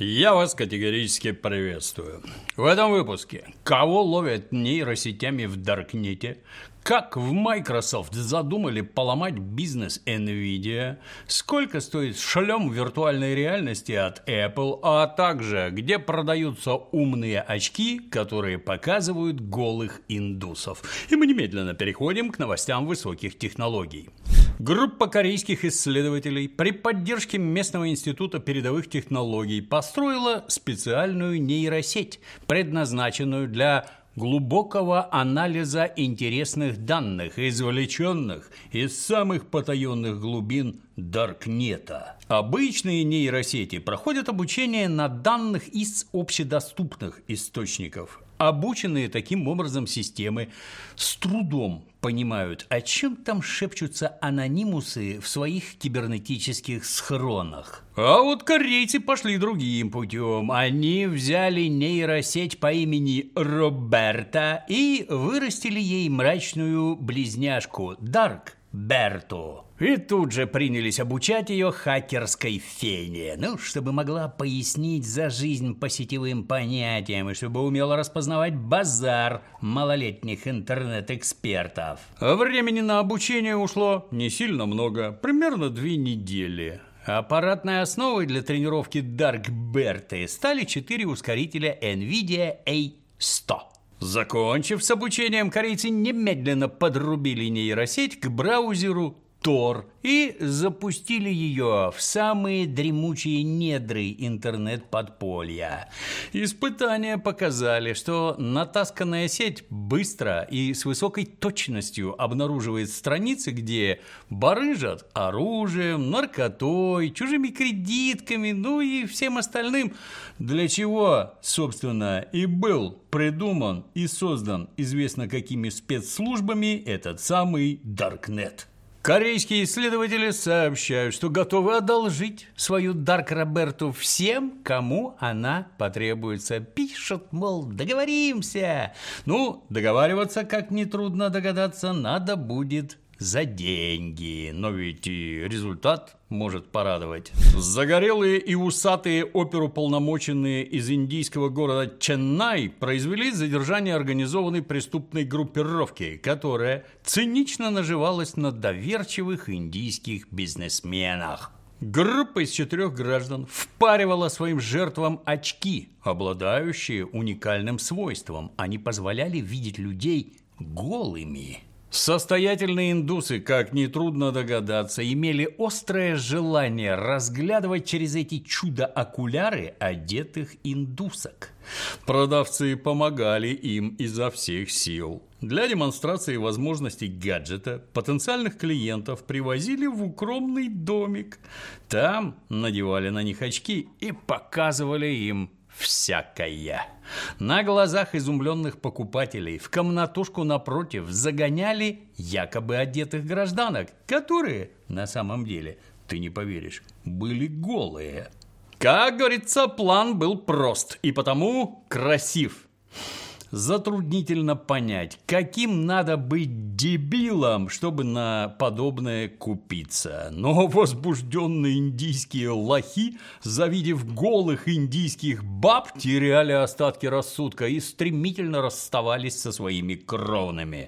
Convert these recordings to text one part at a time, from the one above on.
Я вас категорически приветствую. В этом выпуске кого ловят нейросетями в Даркнете, как в Microsoft задумали поломать бизнес NVIDIA, сколько стоит шлем виртуальной реальности от Apple, а также где продаются умные очки, которые показывают голых индусов. И мы немедленно переходим к новостям высоких технологий. Группа корейских исследователей при поддержке местного института передовых технологий построила специальную нейросеть, предназначенную для глубокого анализа интересных данных, извлеченных из самых потаенных глубин Даркнета. Обычные нейросети проходят обучение на данных из общедоступных источников. Обученные таким образом системы с трудом понимают, о чем там шепчутся анонимусы в своих кибернетических схронах. А вот корейцы пошли другим путем. Они взяли нейросеть по имени Роберта и вырастили ей мрачную близняшку Дарк Берту. И тут же принялись обучать ее хакерской фене, чтобы могла пояснить за жизнь по сетевым понятиям и чтобы умела распознавать базар малолетних интернет-экспертов. Времени на обучение ушло не сильно много, примерно 2 недели. Аппаратной основой для тренировки Дарк Берты стали 4 ускорителя NVIDIA A100. Закончив с обучением, корейцы немедленно подрубили нейросеть к браузеру Tor и запустили ее в самые дремучие недры интернет-подполья. Испытания показали, что натасканная сеть быстро и с высокой точностью обнаруживает страницы, где барыжат оружием, наркотой, чужими кредитками, и всем остальным, для чего, собственно, и был придуман и создан известно какими спецслужбами этот самый Даркнет. Корейские исследователи сообщают, что готовы одолжить свою Дарк Роберту всем, кому она потребуется. Пишут, мол, договоримся. Договариваться, как нетрудно догадаться, надо будет за деньги. Но ведь и результат может порадовать. Загорелые и усатые оперуполномоченные из индийского города Ченнай произвели задержание организованной преступной группировки, которая цинично наживалась на доверчивых индийских бизнесменах. Группа из 4 граждан впаривала своим жертвам очки, обладающие уникальным свойством. Они позволяли видеть людей голыми. Состоятельные индусы, как нетрудно догадаться, имели острое желание разглядывать через эти чудо-окуляры одетых индусок. Продавцы помогали им изо всех сил. Для демонстрации возможностей гаджета потенциальных клиентов привозили в укромный домик. Там надевали на них очки и показывали им всякое. На глазах изумленных покупателей в комнатушку напротив загоняли якобы одетых гражданок, которые, на самом деле, ты не поверишь, были голые. Как говорится, план был прост и потому красив. Затруднительно понять, каким надо быть дебилом, чтобы на подобное купиться. Но возбужденные индийские лохи, завидев голых индийских баб, теряли остатки рассудка и стремительно расставались со своими кровными.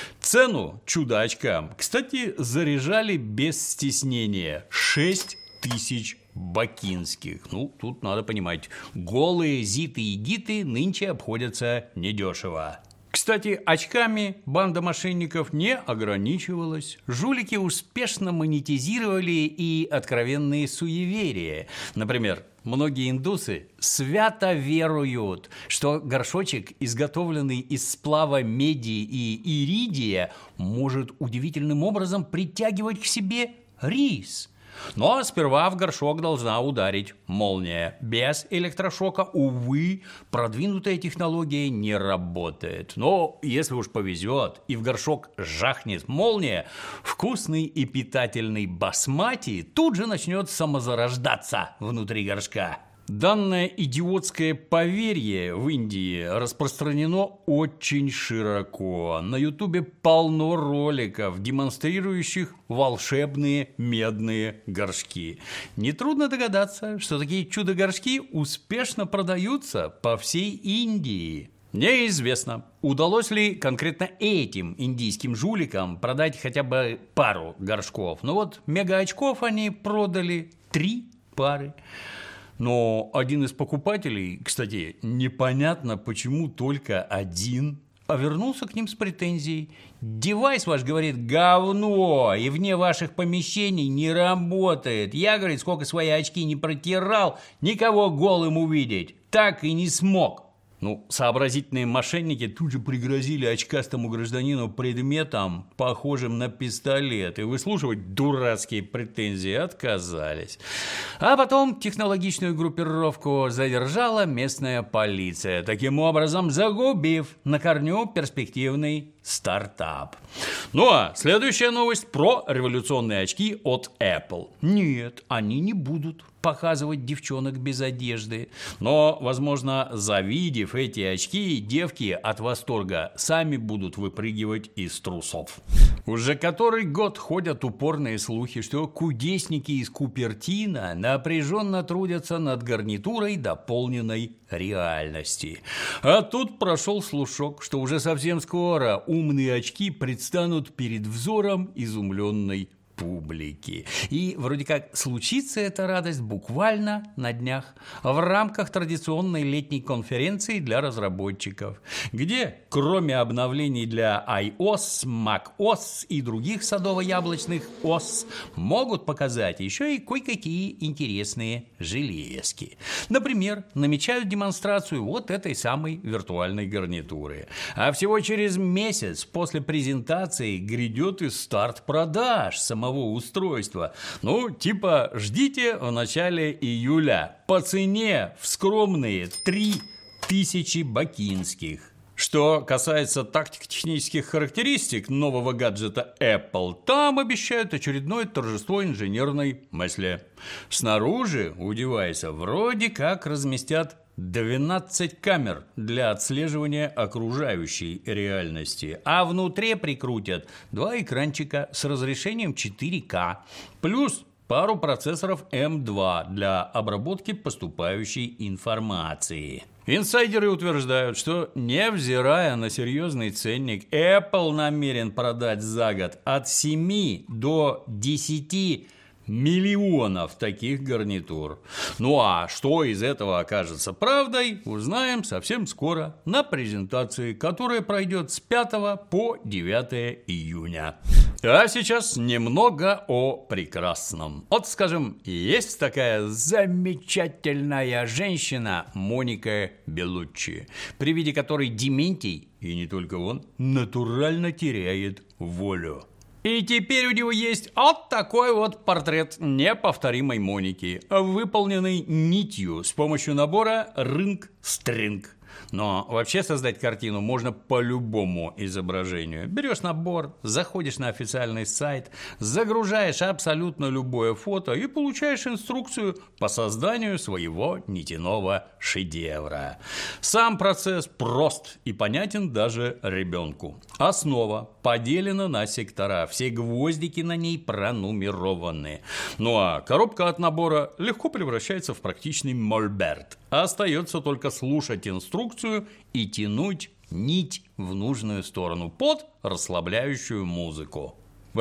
Цену чудо-очкам, кстати, заряжали без стеснения – 6000 бакинских. Тут надо понимать, голые зиты и гиты нынче обходятся недешево. Кстати, очками банда мошенников не ограничивалась. Жулики успешно монетизировали и откровенные суеверия. Например, многие индусы свято веруют, что горшочек, изготовленный из сплава меди и иридия, может удивительным образом притягивать к себе рис. Но сперва в горшок должна ударить молния. Без электрошока, увы, продвинутая технология не работает. Но если уж повезет и в горшок жахнет молния, вкусный и питательный басмати тут же начнет самозарождаться внутри горшка. Данное идиотское поверье в Индии распространено очень широко. На Ютубе полно роликов, демонстрирующих волшебные медные горшки. Нетрудно догадаться, что такие чудо-горшки успешно продаются по всей Индии. Неизвестно, удалось ли конкретно этим индийским жуликам продать хотя бы пару горшков. Но вот мегаочков они продали 3 пары. Но один из покупателей, кстати, непонятно почему только один, вернулся к ним с претензией. Девайс ваш, говорит, говно, и вне ваших помещений не работает. Я, говорит, сколько свои очки не протирал, никого голым увидеть так и не смог. Сообразительные мошенники тут же пригрозили очкастому гражданину предметом, похожим на пистолет, и выслушивать дурацкие претензии отказались. А потом технологичную группировку задержала местная полиция, таким образом загубив на корню перспективный стартап. А следующая новость про революционные очки от Apple. Нет, они не будут показывать девчонок без одежды. Но, возможно, завидев эти очки, девки от восторга сами будут выпрыгивать из трусов. Уже который год ходят упорные слухи, что кудесники из Купертино напряженно трудятся над гарнитурой дополненной реальности. А тут прошел слушок, что уже совсем скоро умные очки предстанут перед взором изумленной публики. И вроде как случится эта радость буквально на днях в рамках традиционной летней конференции для разработчиков, где кроме обновлений для iOS, macOS и других садово-яблочных ОС могут показать еще и кое-какие интересные железки. Например, намечают демонстрацию вот этой самой виртуальной гарнитуры. А всего через месяц после презентации грядет и старт продаж самого устройства. Ждите в начале июля. По цене в скромные 3000 бакинских. Что касается тактико-технических характеристик нового гаджета Apple, там обещают очередное торжество инженерной мысли. Снаружи у девайса вроде как разместят 12 камер для отслеживания окружающей реальности, а внутри прикрутят 2 экранчика с разрешением 4К, плюс пару процессоров M2 для обработки поступающей информации. Инсайдеры утверждают, что, невзирая на серьезный ценник, Apple намерен продать за год от 7 до 10 миллионов таких гарнитур. А что из этого окажется правдой, узнаем совсем скоро на презентации, которая пройдет с 5 по 9 июня. А сейчас немного о прекрасном. Скажем, есть такая замечательная женщина Моника Беллуччи, при виде которой Дементий, и не только он, натурально теряет волю. И теперь у него есть такой портрет неповторимой Моники, выполненный нитью с помощью набора рынг-стринг. Но вообще создать картину можно по любому изображению. Берешь набор, заходишь на официальный сайт, загружаешь абсолютно любое фото и получаешь инструкцию по созданию своего нитяного шедевра. Сам процесс прост и понятен даже ребенку. Основа поделена на сектора, все гвоздики на ней пронумерованы. А коробка от набора легко превращается в практичный мольберт. Остается только слушать инструкцию и тянуть нить в нужную сторону под расслабляющую музыку.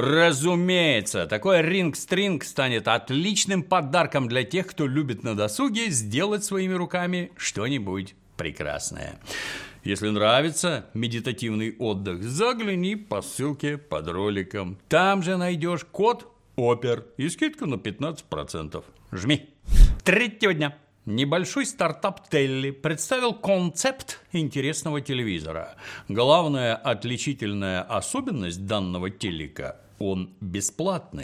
Разумеется, такой ринг-стринг станет отличным подарком для тех, кто любит на досуге сделать своими руками что-нибудь прекрасное. Если нравится медитативный отдых, загляни по ссылке под роликом. Там же найдешь код ОПЕР и скидку на 15%. Жми. 3-го дня. Небольшой стартап Телли представил концепт интересного телевизора. Главная отличительная особенность данного телека – он бесплатный.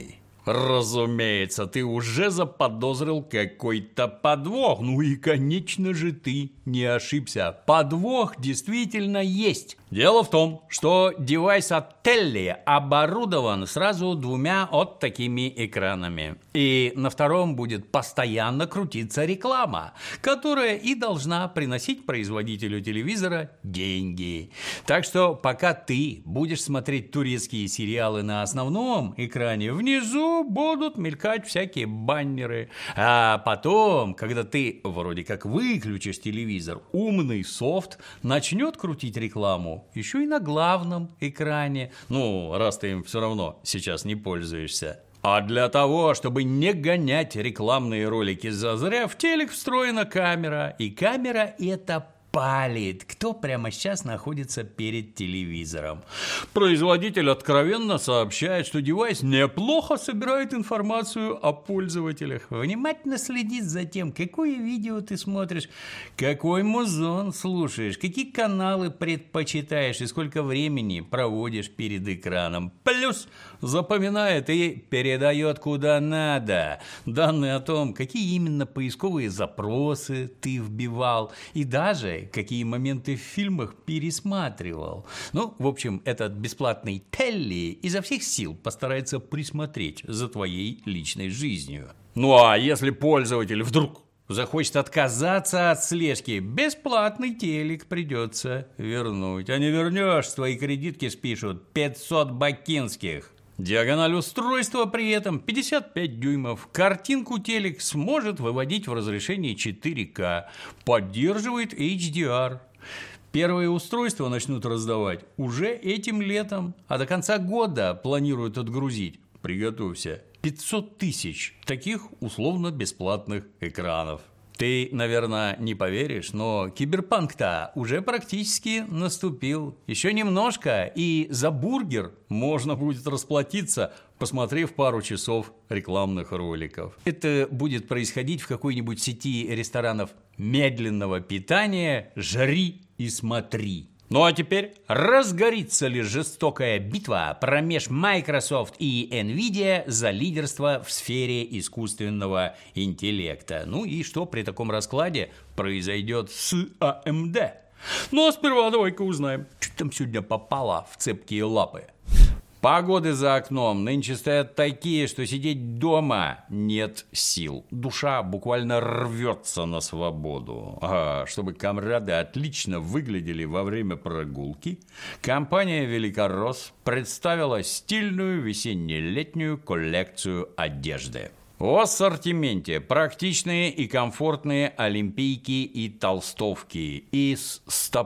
Разумеется, ты уже заподозрил какой-то подвох. Ну и, конечно же, ты не ошибся. Подвох действительно есть. Дело в том, что девайс от Telly оборудован сразу двумя вот такими экранами. И на втором будет постоянно крутиться реклама, которая и должна приносить производителю телевизора деньги. Так что пока ты будешь смотреть турецкие сериалы на основном экране, внизу будут мелькать всякие баннеры. А потом, когда ты вроде как выключишь телевизор, умный софт начнет крутить рекламу еще и на главном экране. Ну, раз ты им все равно сейчас не пользуешься. А для того, чтобы не гонять рекламные ролики зазря, в телек встроена камера. И камера эта палит, кто прямо сейчас находится перед телевизором. Производитель откровенно сообщает, что девайс неплохо собирает информацию о пользователях. Внимательно следит за тем, какое видео ты смотришь, какой музон слушаешь, какие каналы предпочитаешь и сколько времени проводишь перед экраном. Плюс запоминает и передает куда надо данные о том, какие именно поисковые запросы ты вбивал и даже какие моменты в фильмах пересматривал. Ну, в общем, этот бесплатный Telly изо всех сил постарается присмотреть за твоей личной жизнью. Ну а если пользователь вдруг захочет отказаться от слежки, бесплатный телек придется вернуть. А не вернешь, с твоей кредитки спишут 500 бакинских. Диагональ устройства при этом 55 дюймов. Картинку телек сможет выводить в разрешении 4К. Поддерживает HDR. Первые устройства начнут раздавать уже этим летом. А до конца года планируют отгрузить, приготовься, 500 тысяч таких условно-бесплатных экранов. Ты, наверное, не поверишь, но киберпанк-то уже практически наступил. Еще немножко, и за бургер можно будет расплатиться, посмотрев пару часов рекламных роликов. Это будет происходить в какой-нибудь сети ресторанов медленного питания «Жри и смотри». Ну а теперь разгорится ли жестокая битва промеж Microsoft и Nvidia за лидерство в сфере искусственного интеллекта? Ну и что при таком раскладе произойдет с AMD? Ну а сперва давай-ка узнаем, что там сегодня попало в цепкие лапы. Погоды за окном нынче стоят такие, что сидеть дома нет сил. Душа буквально рвется на свободу. А чтобы комрады отлично выглядели во время прогулки, компания «Великорос» представила стильную весенне-летнюю коллекцию одежды. В ассортименте практичные и комфортные олимпийки и толстовки из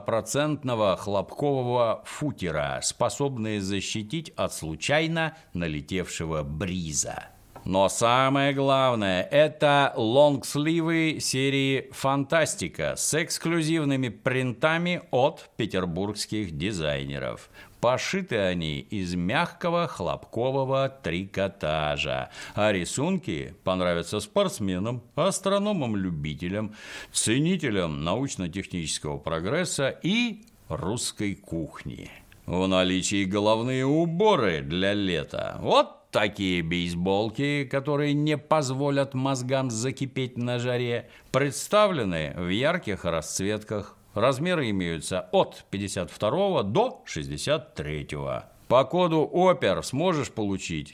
100% хлопкового футера, способные защитить от случайно налетевшего бриза. Но самое главное – это лонгсливы серии «Фантастика» с эксклюзивными принтами от петербургских дизайнеров. Пошиты они из мягкого хлопкового трикотажа, а рисунки понравятся спортсменам, астрономам-любителям, ценителям научно-технического прогресса и русской кухни. В наличии головные уборы для лета. Вот такие бейсболки, которые не позволят мозгам закипеть на жаре, представлены в ярких расцветках. Размеры имеются от 52 до 63. По коду ОПЕР сможешь получить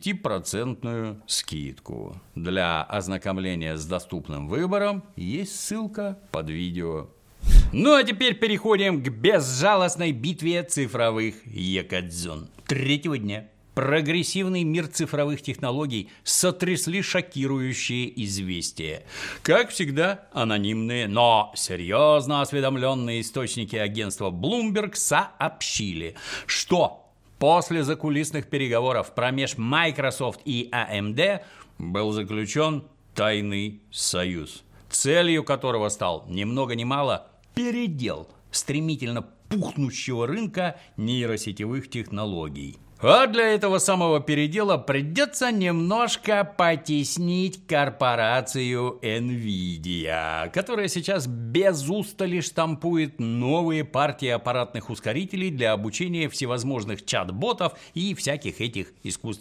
10% скидку. Для ознакомления с доступным выбором есть ссылка под видео. Ну а теперь переходим к безжалостной битве цифровых якадзун. Третьего дня прогрессивный мир цифровых технологий сотрясли шокирующие известия. Как всегда, анонимные, но серьезно осведомленные источники агентства Bloomberg сообщили, что после закулисных переговоров промеж Microsoft и AMD был заключен тайный союз, целью которого стал ни много ни мало передел стремительно пухнущего рынка нейросетевых технологий. А для этого самого передела придется немножко потеснить корпорацию Nvidia, которая сейчас без устали штампует новые партии аппаратных ускорителей для обучения всевозможных чат-ботов и всяких этих искусственных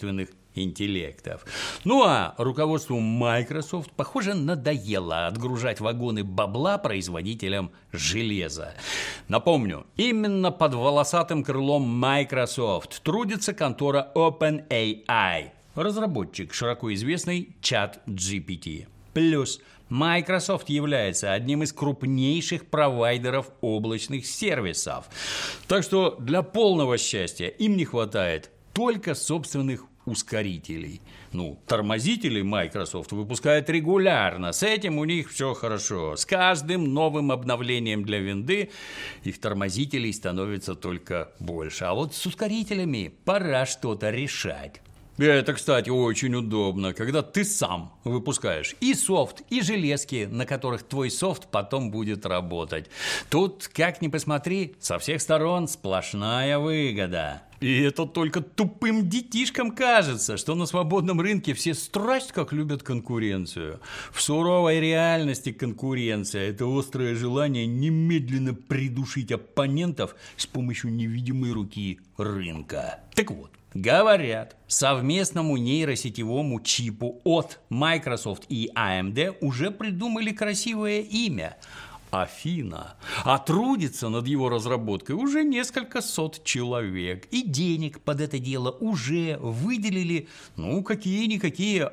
интеллектов. Ну а руководству Microsoft, похоже, надоело отгружать вагоны бабла производителям железа. Напомню, именно под волосатым крылом Microsoft трудится контора OpenAI, разработчик широко известный ChatGPT. Плюс Microsoft является одним из крупнейших провайдеров облачных сервисов. Так что для полного счастья им не хватает только собственных ускорителей. Тормозители Microsoft выпускают регулярно. С этим у них все хорошо. С каждым новым обновлением для винды их тормозителей становится только больше. А вот с ускорителями пора что-то решать. И это, кстати, очень удобно, когда ты сам выпускаешь и софт, и железки, на которых твой софт потом будет работать. Тут, как ни посмотри, со всех сторон сплошная выгода. И это только тупым детишкам кажется, что на свободном рынке все страсть как любят конкуренцию. В суровой реальности конкуренция – это острое желание немедленно придушить оппонентов с помощью невидимой руки рынка. Так вот. Говорят, совместному нейросетевому чипу от Microsoft и AMD уже придумали красивое имя – Афина. А трудится над его разработкой уже несколько сот человек. И денег под это дело уже выделили, какие-никакие,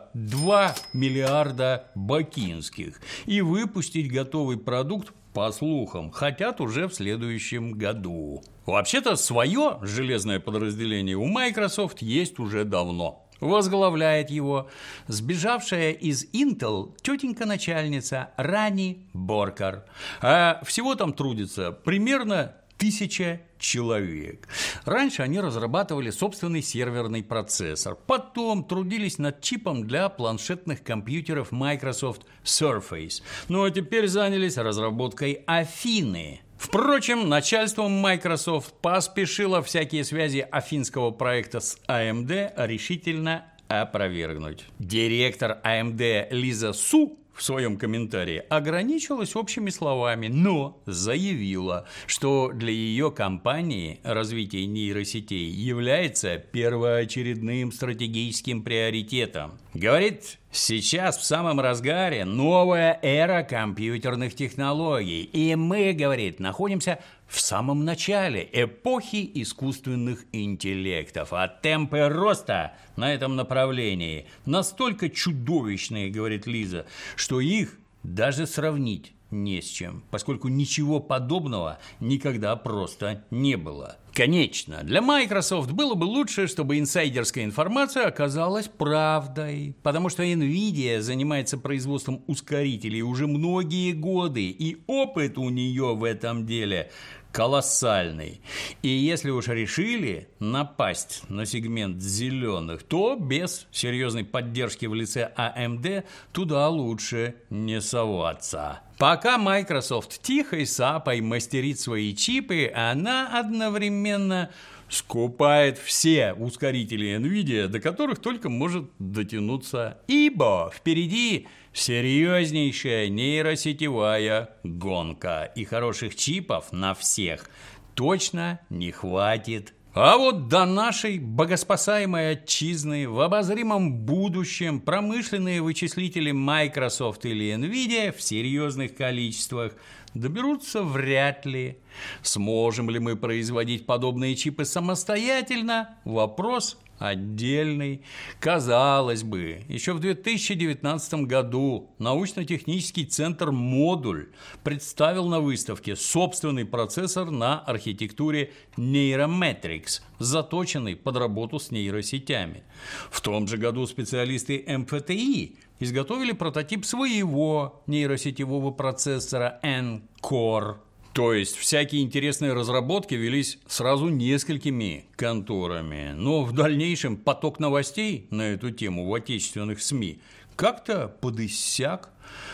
2 миллиарда бакинских. И выпустить готовый продукт, по слухам, хотят уже в следующем году. Вообще-то свое железное подразделение у Microsoft есть уже давно. Возглавляет его сбежавшая из Intel тетенька-начальница Рани Боркар. А всего там трудится примерно 1000 человек. Раньше они разрабатывали собственный серверный процессор. Потом трудились над чипом для планшетных компьютеров Microsoft Surface. А теперь занялись разработкой Афины. Впрочем, начальство Microsoft поспешило всякие связи афинского проекта с AMD решительно опровергнуть. Директор AMD Лиза Су в своем комментарии ограничилась общими словами, но заявила, что для ее компании развитие нейросетей является первоочередным стратегическим приоритетом. Говорит, сейчас в самом разгаре новая эра компьютерных технологий, и мы, говорит, находимся в самом начале эпохи искусственных интеллектов, а темпы роста на этом направлении настолько чудовищные, говорит Лиза, что их даже сравнить не с чем, поскольку ничего подобного никогда просто не было. Конечно, для Microsoft было бы лучше, чтобы инсайдерская информация оказалась правдой, потому что NVIDIA занимается производством ускорителей уже многие годы, и опыт у нее в этом деле колоссальный. И если уж решили напасть на сегмент зеленых, то без серьезной поддержки в лице AMD туда лучше не соваться. Пока Microsoft тихой сапой мастерит свои чипы, она одновременно скупает все ускорители NVIDIA, до которых только может дотянуться, ибо впереди серьезнейшая нейросетевая гонка, и хороших чипов на всех точно не хватит. А вот до нашей богоспасаемой отчизны в обозримом будущем промышленные вычислители Microsoft или NVIDIA в серьезных количествах доберутся вряд ли. Сможем ли мы производить подобные чипы самостоятельно? Вопрос отдельный. Казалось бы, еще в 2019 году научно-технический центр «Модуль» представил на выставке собственный процессор на архитектуре Neurometrics, заточенный под работу с нейросетями. В том же году специалисты МФТИ изготовили прототип своего нейросетевого процессора N-Core. То есть всякие интересные разработки велись сразу несколькими конторами. Но в дальнейшем поток новостей на эту тему в отечественных СМИ как-то подиссяк.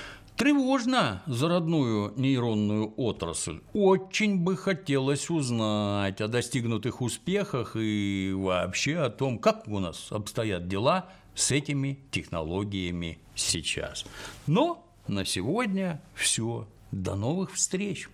Тревожно за родную нейронную отрасль. Очень бы хотелось узнать о достигнутых успехах и вообще о том, как у нас обстоят дела с этими технологиями сейчас. Но на сегодня все. До новых встреч!